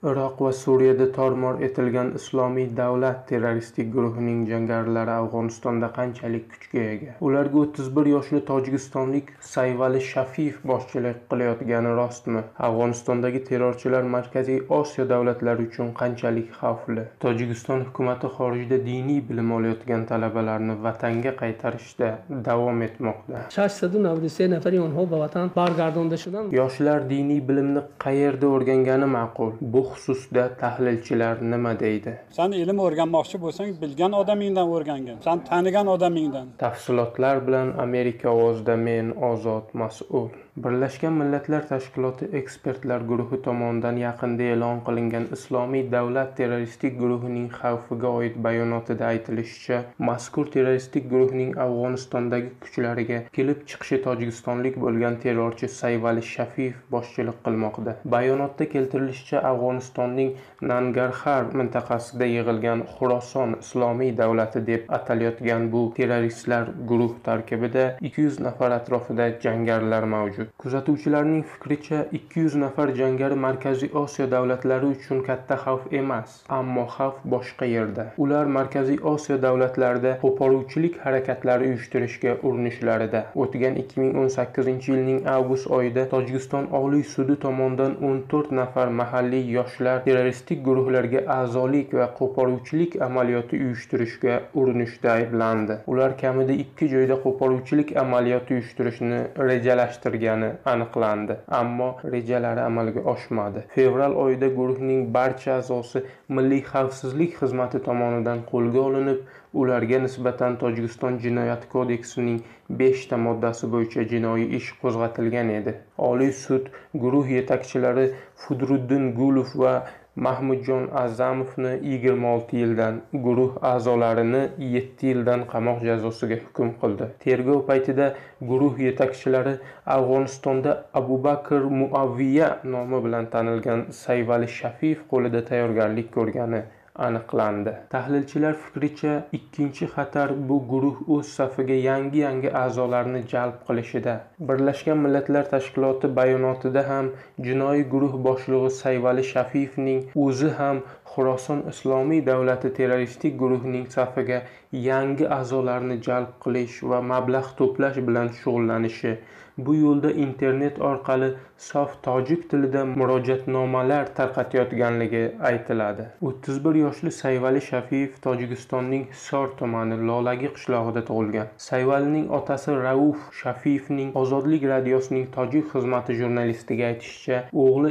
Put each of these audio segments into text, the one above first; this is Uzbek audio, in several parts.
Iroq va Suriyada tor-mor etilgan Islomiy davlat terroristik guruhining jangarilari Afg'onistonda qanchalik kuchga ega? Ularga 31 yoshli tojikistonlik Sayvali Shafiyev boshchilik qilayotgani rostmi? Afg'onistondagi terrorchilar Markaziy Osiyo davlatlari uchun qanchalik xavfli? Tojikiston hukumati xorijda diniy bilim olayotgan talabalarni vatanga qaytarishda davom etmoqda. 693 nafari اونها به وطن برگردانده شدن. Yoshlar diniy bilimni qayerda o'rgangani ma'qul? Bu xususda tahlilchilar nima deydi? Sen ilm o'rganmoqchi bo'lsang, bilgan odamingdan o'rgangin. Sen tanigan odamingdan. Tafsilotlar bilan Amerika ovozida men Ozod mas'ul. Birlashgan Millatlar Tashkiloti ekspertlar guruhi tomonidan yaqinda e'lon qilingan Islomiy davlat terroristik guruhining xavfiga oid bayonotida aytilishicha, mazkur terroristik guruhning Afg'onistondagi kuchlariga kelib chiqishi tojikistonlik bo'lgan terrorchi Sayvali Shafiyev boshchilik qilmoqda. Bayonotda keltirilishicha, Afg'onistonning Nangarxar mintaqasida yig'ilgan Xuroson Islomiy davlati deb atalayotgan bu terroristlar guruh tarkibida 200 nafar atrofida jangarilar mavjud. Kuzatuvchilarning fikricha 200 nafar jangari Markaziy Osiyo davlatlari uchun katta xavf emas, ammo xavf boshqa yerda. Ular Markaziy Osiyo davlatlarida qo'poruvchilik harakatlari uyushtirishga urinishlarida. O'tgan 2018-yilning avgust oyida Tojikiston Oliy sudi tomonidan 14 nafar mahalliy yoshlar terroristik guruhlarga a'zolik va qo'poruvchilik amaliyoti uyushtirishga urinishda ayblandi. Ular kamida 2 joyda qo'poruvchilik amaliyoti uyushtirishni rejalashtirgan aniqlandi, ammo rejalari amalga oshmadi. Fevral oyida guruhning barcha a'zosi Milliy xavfsizlik xizmati tomonidan qo'lga olinib, ularga nisbatan Tojikiston Jinoyat kodeksining 5 ta moddasi bo'yicha jinoiy ish qo'zg'atilgan edi. Oliy sud guruh yetakchilari Fudruddin Gulov va Mahmudjon Azamovni 26 yildan, guruh a'zolarini 7 yildan qamoq jazosiga hukm qildi. Tergov paytida guruh yetakchilari Afg'onistonda Abu Bakr Muavviya nomi bilan tanilgan Sayvali Shafiyev qo'lida tayyorgarlik ko'rgani aniqlandi. Tahlilchilar fikricha, ikkinchi xatar bu guruh o'z safiga yangi a'zolarni jalb qilishida. Birlashgan Millatlar Tashkiloti bayonotida ham jinoiy guruh boshlig'i Sayvali Shafiyevning o'zi ham Xuroson Islomiy davlati terroristik guruhining safiga yangi a'zolarni jalb qilish va mablag' to'plash bilan shug'ullanishi, bu yo'lda internet orqali sof tojik tilida murojaatnomalar tarqatayotganligi aytiladi. 31 yoshli Sayvali Shafiyev Tojikistonning Hisor tumani Lolagi qishlog'ida tug'ilgan. Sayvalining otasi Rauf Shafiyevning Ozodlik radiosining tojik xizmati jurnalistiga aytishicha, o'g'li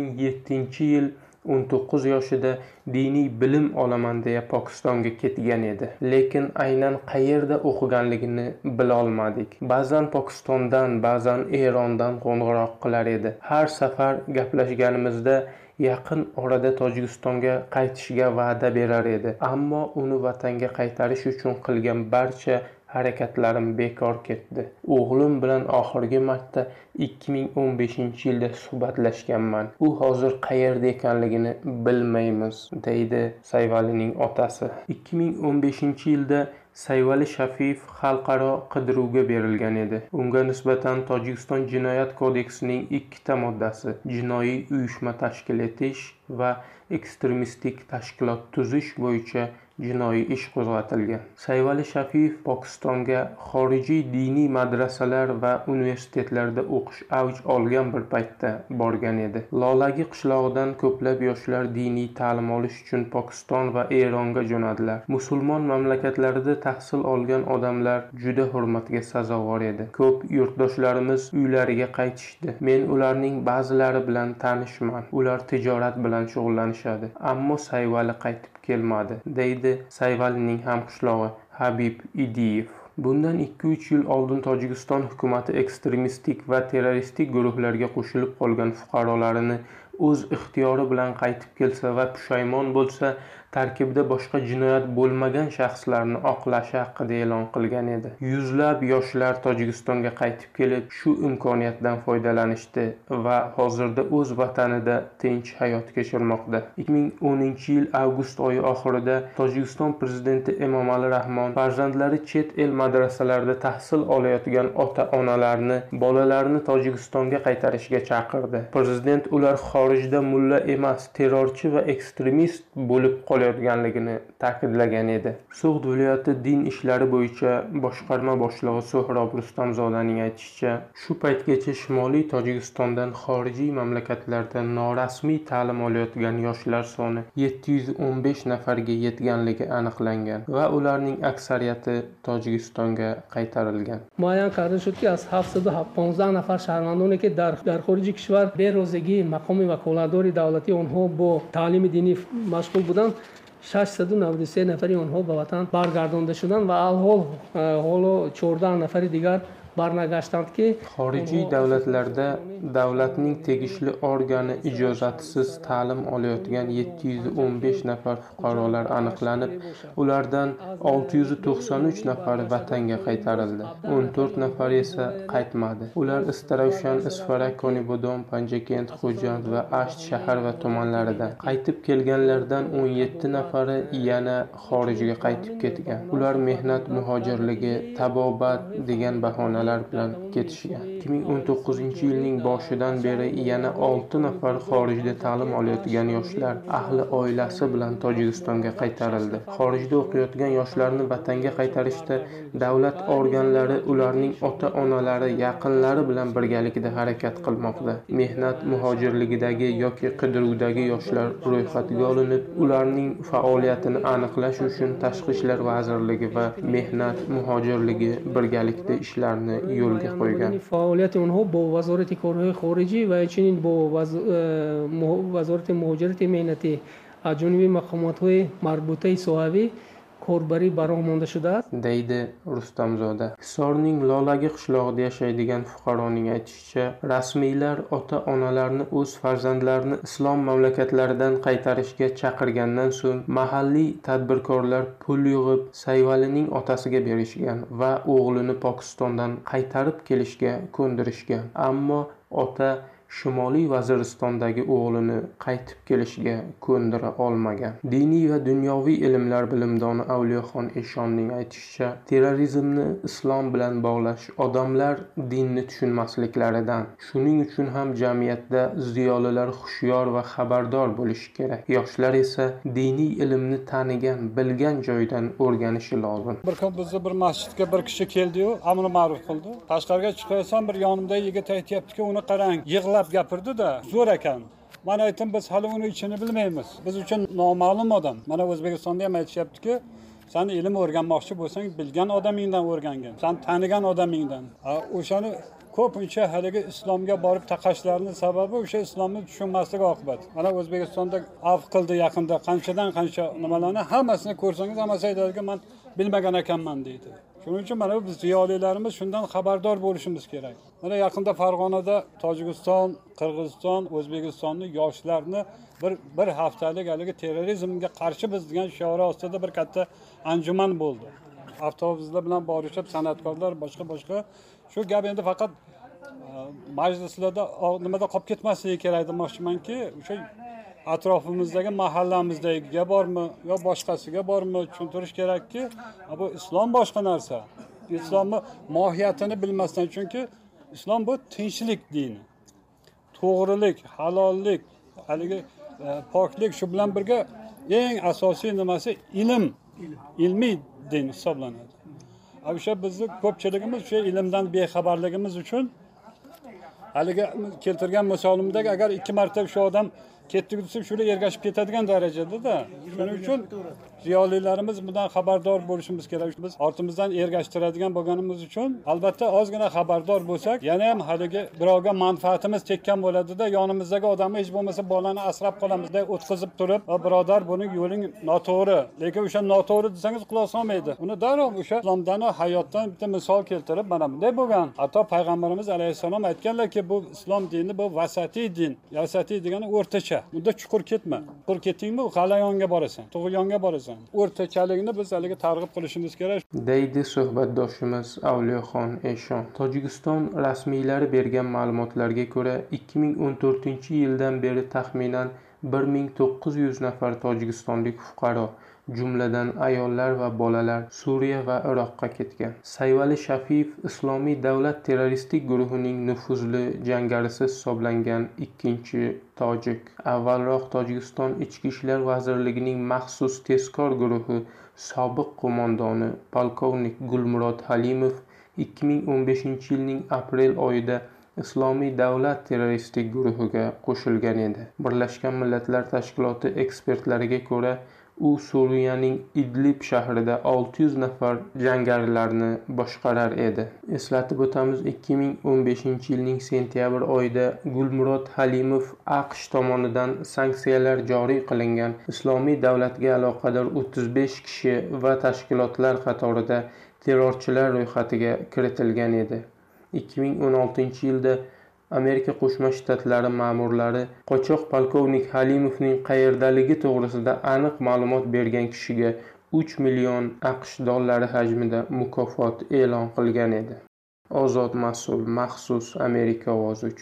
2007-yil 19 yoshida diniy bilim olaman deya Pokistonga ketgan edi. Lekin aynan qayerda o'qiganligini bila olmadik. Ba'zan Pokistondan, ba'zan Erondan qo'ng'iroq qilar edi. Har safar gaplashganimizda yaqin orada Tojikistonga qaytishga va'da berar edi. Ammo uni vatanga qaytarish uchun qilgan barcha harakatlarim bekor ketdi. O'g'lim bilan oxirgi marta 2015-yilda suhbatlashganman. U hozir qayerda ekanligini bilmaymiz, deydi Sayvalining otasi. 2015-yilda Sayvali Shafiyev xalqaro qidiruvga berilgan edi. Unga nisbatan Tojikiston Jinoyat kodeksining 2 ta moddasi, jinoiy uyushma tashkil etish va ekstremistik tashkilot tuzish bo'yicha jinoiy ish qo'zg'atilgan. Sayvali Shafiyev Pokistonga xorijiy diniy madrasalar va universitetlarda o'qish avj olgan bir paytda borgan edi. Lolagi qishlog'idan ko'plab yoshlar diniy ta'lim olish uchun Pokiston va Eronga jo'nadilar. Musulmon mamlakatlarida tahsil olgan odamlar juda hurmatga sazovor edi. Ko'p yurtdoshlarimiz uylariga qaytishdi. Men ularning ba'zilari bilan tanishman. Ular tijorat bilan shug'ullanishadi. Ammo Sayvali qaytib kelmadi, deydi Sayvalining hamqishlog'i Habib Idiyev. Bundan 2-3 yil oldin Tojikiston hukumati ekstremistik va terroristik guruhlarga qo'shilib qolgan fuqarolarini o'z ixtiyori bilan qaytib kelsa va pushaymon bo'lsa, tarkibida boshqa jinoyat bo'lmagan shaxslarni oqlashi haqida e'lon qilgan edi. Yuzlab yoshlar Tojikistonga qaytib kelib, shu imkoniyatdan foydalanishdi va hozirda o'z vatanida tinch hayot kechirmoqda. 2010-yil avgust oyi oxirida Tojikiston prezidenti Emomali Rahmon farzandlari chet el madrasalarida tahsil olayotgan ota-onalarni bolalarini Tojikistonga qaytarishga chaqirdi. Prezident ular xorijda mulla emas, terrorchi va ekstremist bo'lib qolayotganligini ta'kidlagan edi. So'g'd viloyati din ishlari bo'yicha boshqarma boshlig'i So'hrob Rustamzodaning aytishicha, shu paytgacha Shimoliy Tojikistondan xorijiy mamlakatlarda norasmiy ta'lim olayotgan yoshlar soni 715 nafarga yetganligi aniqlangan va ularning aksariyati Tojikistonga qaytarilgan. معین کرده شد که از 715 نفر شهروندانی که در خارج کشور به روزگی مقام وکالتدار دولتی آنها با تعلیم دینی مشغول بودند، 693 نفری آنها به وطن برگردانده شدند و حالا 14 نفر دیگر barnagashtant ki xorijiy davlatlarda davlatning tegishli organi ijozatisiz ta'lim olayotgan 715 nafar fuqarolar aniqlanib, ulardan 693 nafari vatanga qaytarildi. 14 nafari esa qaytmadi. Ular Istaravshan, Isfarak, Konibodon, Panjakent, Xo'jand va Asht shahar va tumanlaridan. Qaytib kelganlardan 17 nafari yana xorijga qaytib ketgan. Ular mehnat muhojirligi, tabobat degan bahonalar bilan ketishgan. 2019-yilning boshidan beri yana 6 nafar xorijda ta'lim olayotgan yoshlar ahli oilasi bilan Tojikistonga qaytarildi. Xorijda o'qiyotgan yoshlarni vatanga qaytarishda davlat organlari ularning ota-onalari, yaqinlari bilan birgalikda harakat qilmoqda. Mehnat muhojirligidagi yoki qidiruvdagi yoshlar ro'yxatga olinib, ularning faoliyatini aniqlash uchun Tashqi ishlar vazirligi va mehnat muhojirligi birgalikda ishlarni yo'lga qo'ygan. فعالیت اونها با وزارت کارهای خارجی و همچنین با وزارت مهاجرت مهنتی از جانب مقامات‌های مربوطه صحابی ko'rbari baroq monda shudi deydi Rustamzoda. Hisorning Lolagi qishlog'ida yashaydigan fuqaroning aytishicha, rasmiylar ota-onalarni o'z farzandlarini islom mamlakatlaridan qaytarishga chaqirgandan so'ng mahalliy tadbirkorlar pul yig'ib Sayvalining otasiga berishgan va o'g'lini Pokistondan qaytarib kelishga ko'ndirishgan. Ammo ota Shimoliy Vaziristondagi o'g'lini qaytib kelishga ko'ndira olmagan. Diniy va dunyoviy ilmlar bilimdoni Avliyoxon Eshonning aytishicha, terrorizmni islom bilan bog'lash odamlar dinni tushunmasliklaridan. Shuning uchun ham jamiyatda ziyolilar hushyor va xabardor bo'lishi kerak. Yoshlar esa diniy ilmni tanigan, bilgan joydan o'rganishi lozim. Bir kun bizni bir masjidga bir kishi keldi-yu, amri ma'ruf qildi. Tashqariga chiqarsam bir yonimda yigit aytayapti-ki, uni qarang, yig'lab gapirdi-da, zo'r ekan. Men aytdim, biz hali uni ichini bilmaymiz. Biz uchun noma'lum odam. Mana O'zbekistonda ham aytishyapti-ki, sen ilm o'rganmoqchi bo'lsang, bilgan odamingdan o'rgangin. Sen tanigan odamingdan. O'shani ko'pincha haligi islomga borib taqashlarining sababi o'sha islomni tushunmasligi oqibati. Mana O'zbekistonda afv qildi yaqinda qanchadan qancha nimalarni hammasini ko'rsangiz, hammasi aytadiki, men bilmagan ekanman deydi. Shuning uchun mana biz ziyolilarimiz shundan xabardor bo'lishimiz kerak. Mana yaqinda Farg'onada Tojikiston, Qirg'iziston, O'zbekistonning yoshlarni bir haftalik haligi terrorizmga qarshi biz degan shiori ostida bir katta anjuman bo'ldi. Avtobuslar bilan borishib, san'atkorlar, boshqa shu gap endi faqat majlislarda nimada qolib ketmasligi kerak demoqchimanki, o'sha atrofimizdagi mahallamizdagiga bormi yo boshqasiga bormi tushuntirish kerakki, bu islom boshqa narsa. Islomning mohiyatini bilmasdan, chunki islom bu tinchlik dini. To'g'rilik, halollik, haligi poklik, shu bilan birga eng asosiy nimasi ilm. Ilmiy din hisoblanadi. O'sha bizni ko'pchiligimiz shu ilmdan bexabarligimiz uchun haligi keltirgan misolimdagi agar 2 marta shu odam ketdi desa shuni ergashib ketadigan darajada-da. Shuning uchun ziyolilarimiz bundan xabardor bo'lishimiz kerak. Biz ortimizdan ergashtiradigan bo'lganimiz uchun albatta ozgina xabardor bo'lsak, yana ham haligi birovga manfaatimiz tekkan bo'ladi-da, yonimizdagi odamni hech bo'lmasa bolani asrab qolamiz deb o'tkazib turib, birodar buning yo'ling noto'g'ri, lekin o'sha noto'g'ri desangiz quloq solmaydi. Uni darrov o'sha islomdan, hayotdan bitta misol keltirib, mana bunday bo'lgan. Hatto payg'ambarimiz alayhisalom aytganlarki, bu islom dini bu vasatiy din. Vasatiy degani o'rtacha. Bunda chuqur ketma. Chuqur ketdingmi, g'alayonga borasan, tug'yonga borasan. O'rtachalikni biz haliga targ'ib qilishimiz kerak, deydi suhbatdoshimiz Avliyoxon Eshon. Tojikiston rasmiylari bergan ma'lumotlarga ko'ra, 2014-yildan beri taxminan 1900 nafar tojikistonlik fuqaro, jumladan ayollar va bolalar Suriya va Iroqqa ketgan. Sayvali Shafiyev Islomiy davlat terroristik guruhining nufuzli jangarisi hisoblangan ikkinchi tojik. Avvalroq Tojikiston Ichki ishlar vazirligining maxsus tezkor guruhi sobiq qo'mondoni polkovnik Gulmurod Halimov 2015-yilning aprel oyida Islomiy davlat terroristik guruhiga qo'shilgan edi. Birlashgan Millatlar Tashkiloti ekspertlariga ko'ra, u Suriyaning Idlib shahrida 600 nafar jangarilarni boshqarar edi. Eslatib o'tamiz, 2015-yilning sentyabr oyida Gulmurod Halimov AQSh tomonidan sanksiyalar joriy qilingan Islomiy davlatga aloqador 35 kishi va tashkilotlar qatorida terrorchilar ro'yxatiga kiritilgan edi. 2016-yilda Amerika Qo'shma Shtatlari ma'murlari qochoq polkovnik Halimovning qayerdaligi to'g'risida aniq ma'lumot bergan kishiga 3 million AQSh dollari hajmida mukofot e'lon qilgan edi. Ozod mas'ul maxsus Amerika ovozi uchun